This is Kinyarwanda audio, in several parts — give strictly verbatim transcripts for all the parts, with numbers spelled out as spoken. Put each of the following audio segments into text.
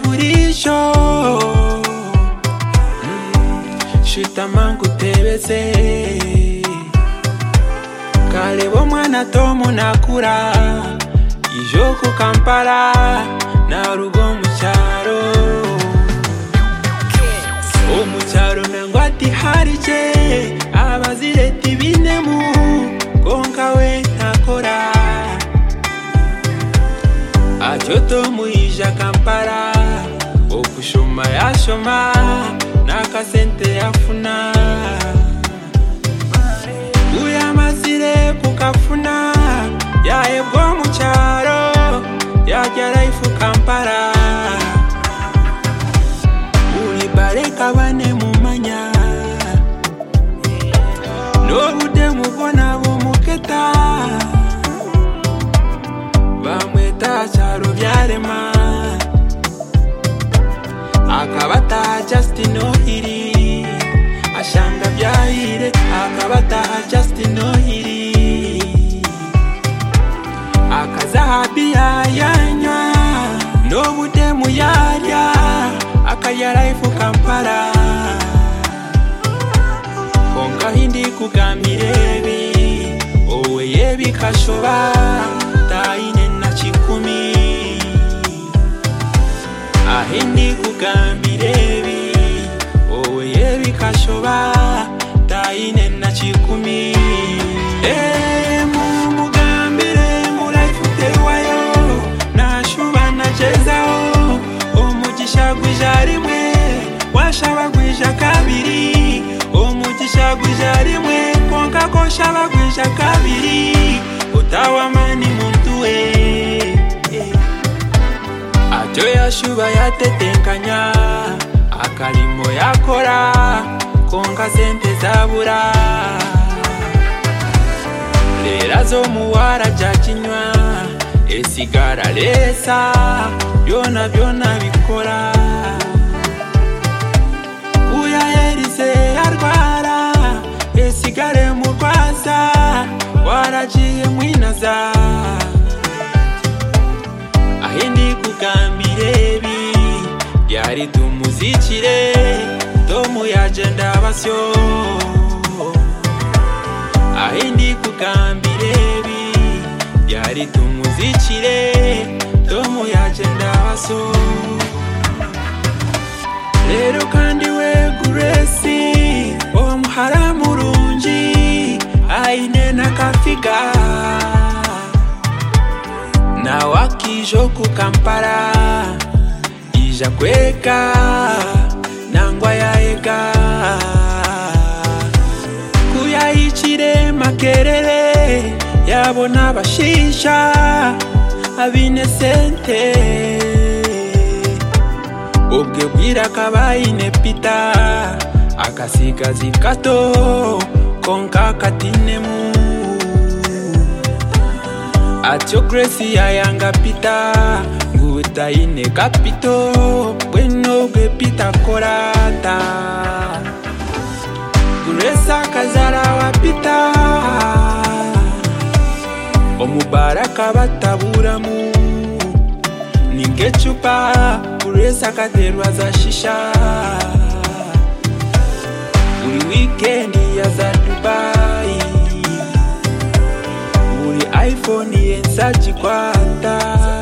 burisho shitama nkutebeze kale bomwana tomu nakura ijo ku Kampala na rugo mu cyaro o mu cyaro nangwati harije abazireti binemu konka we ntakora ajoto muija Kampala okushoma yashoma nakasente yafuna uyamazire kukafuna yaebwo mu cyaro yagera ifu Kampala uri bareka bane mu manya nobude mubona bumuketa bamweta cyaro byarema akabata Justin Ohiri ashanga byahire akabata Justin Ohiri akazahabi yanywa nobude muyarya akayara ifu Kampala konka hindi kugamirebi owe yebi kashoba taine na chikumi ahindi kugamirebi owe yebi kashoba taine na chikumi eh mu mugambire murayifute wayo nashuba na chezao omugisha gwijarimwe washaba gwija kabiri omugisha gwijarimwe konka ko shaba gwija kabiri utawamani muntu we ajo yashuba yatetenkanya akalimo yakora konka sente zabura lera zo muwara jakinywa esigara lesa byona byona bikora uyaherise arwara esigare mu rwaza waragiye mwinaza ahindi kugambirebi byari tumuzikire tomu yagenda basyo ahindi kugambirebi byari tumuzikire tomu yagenda basyo rero kandi we Grace omuhara murungi aine nakafiga na wakijo ku Kampala ija kweka nangwa yaega kuyayikire makerere yabona bashisha abine sente ubwe bwira kabaine pita akasigazi kato konka katinemu atyo Grace yayanga pita nguta ine kapito bueno bwe pita korata Grace akazara wa pita omubaraka bataburamu ningechupa Grace akaterwa za shisha uri weekend ya za Dubai uri iPhone yensaji kwata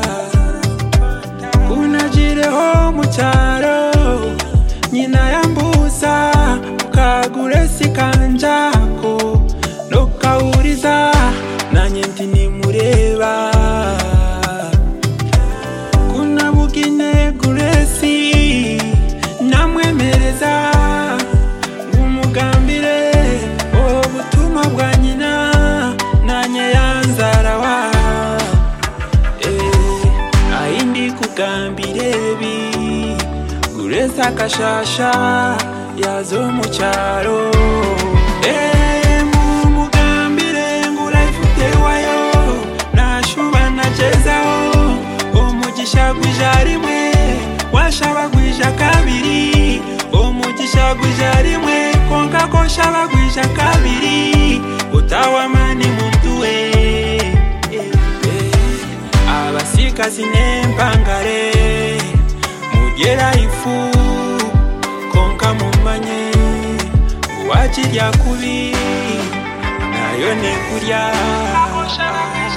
kunajireho mu cyaro nyina yambuza ukagure sikanjako nokauriza nanye nti nimureba kuna bugine Grace namwemereza umugambire obutuma bwa nyina nanye yanzarawa eh ahindi kugambirebi Grace akashasha yazo mu cyaro eh mu mugambire ngurayifute wayo nashuba na chezao omugisha gwijarimwe washaba gwija kabiri omugisha gwijarimwe konka ko shaba gwija kabiri utawamani muntu we abasikazi nempangare yera ifu konka mumanye wakirya kubi nayo ne kurya